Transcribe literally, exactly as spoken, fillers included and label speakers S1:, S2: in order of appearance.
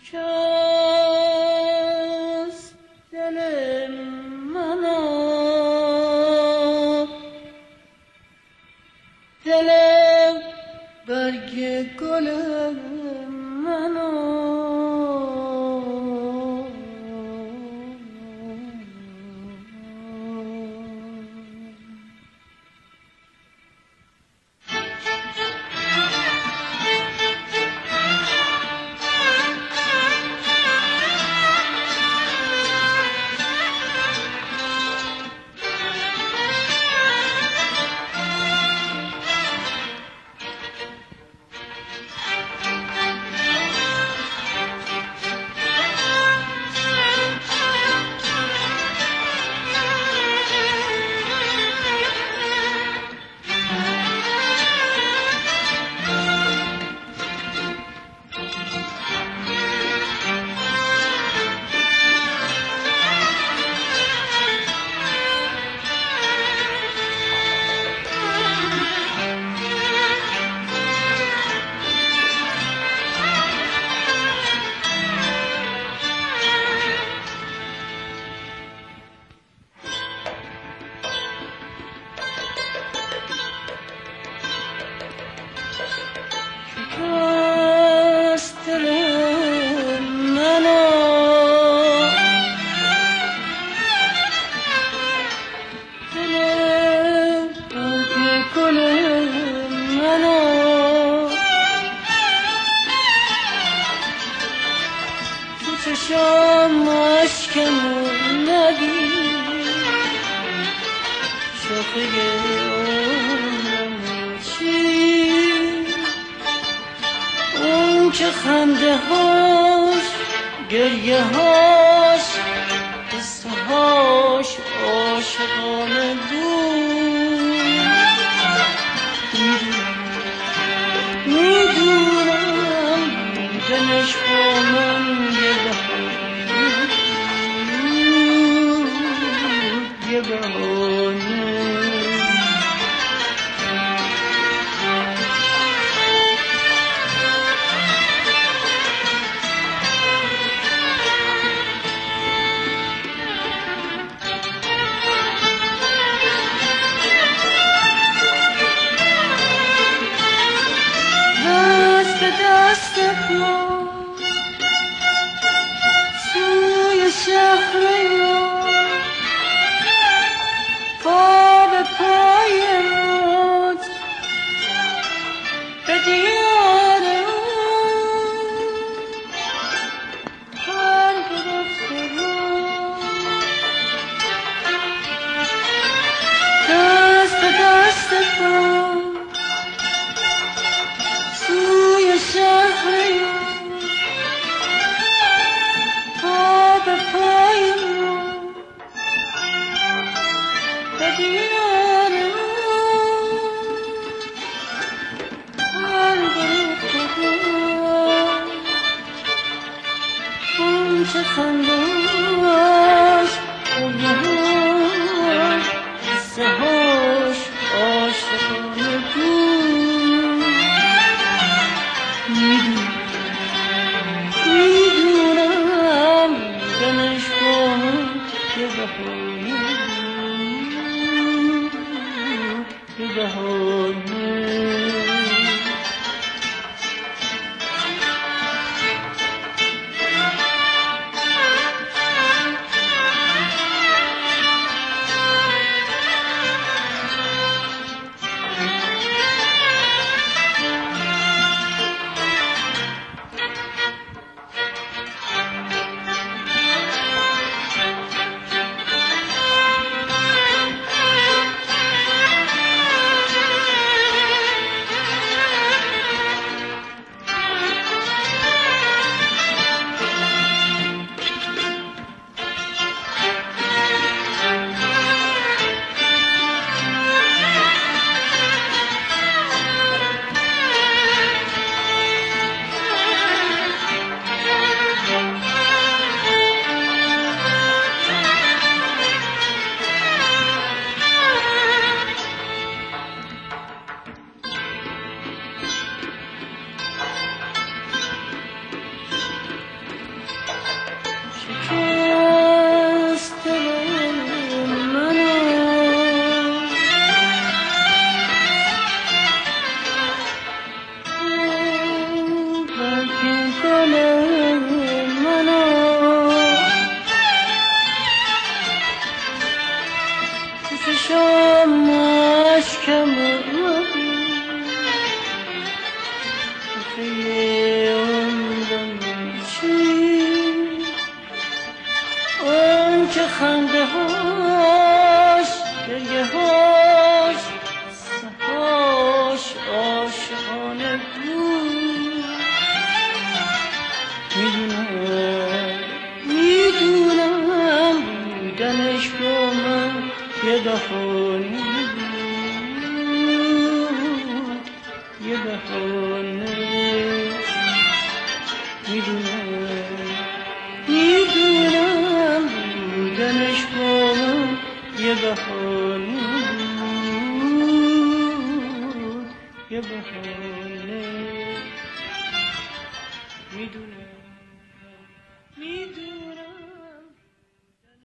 S1: کجاست دل منو دل برگ گل منو چشم اشکم ندید شاخه عمرم چی اون که خنده هاش گریه هاش قصه هاش عاشقانه بود میدونم دلش با من یه بهانه دست به دست ما سوی شهر ما پا به پای موج به دیار هر گرفته رو دست به دست ما سوی شهر ما پا به پای موج به دیار هر گرفته رو اون چه خنداش قلبهاش قصه هاش عاشقانه بود میدونم دلش با من یه بهانه یه بهانه شکست دل منو بلکه دل منو چشم اشکم که خنده هاش گریه هاش سهاش عاشقانه بود میدونم میدونم بودنش با من یه بهانه بود یه بهانه میدونم میدونم بودنش با من یه بهانه بود یه بهانه میدونم میدونم